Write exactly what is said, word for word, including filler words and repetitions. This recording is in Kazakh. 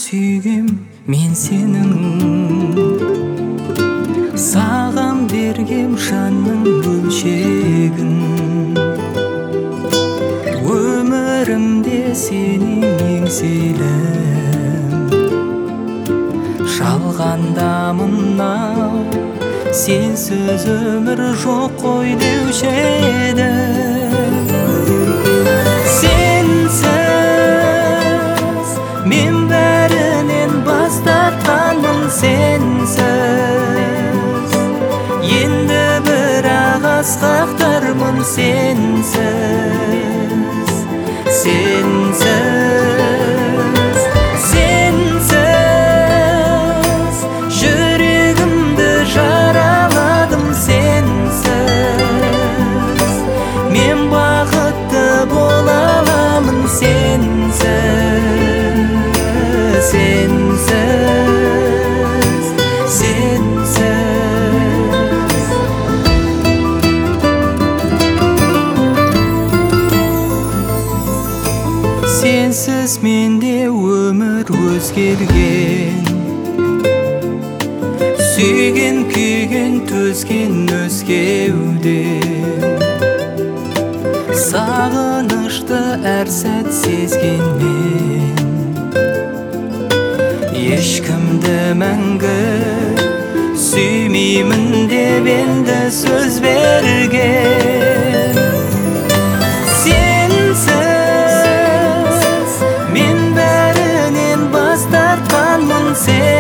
сүйгем мен сенің, саған бергем жанның бөлшегін. Өмірімде сенің еңселім, жалғандамын ау, сенсіз өмір жоқ қой деуші едім. Сенсіз мен бәрінен бас тартқанмын, сенсіз енді бірақ асқақтармын, сенсіз, сенсіз, сенсіз жүрегімді жараладым, сенсіз мен бақытты бола аламын, сенсіз, сенсіз, сенсіз. Сенсіз менде өмір өзгерген, сүйген күйген төзген өзгеуде. Сағынышты әр сәт сезген мен, ешкімді мәңгі сүймеймін деп енді сөз берген. Сенсіз мен бәрінен бас тартқанмын, сен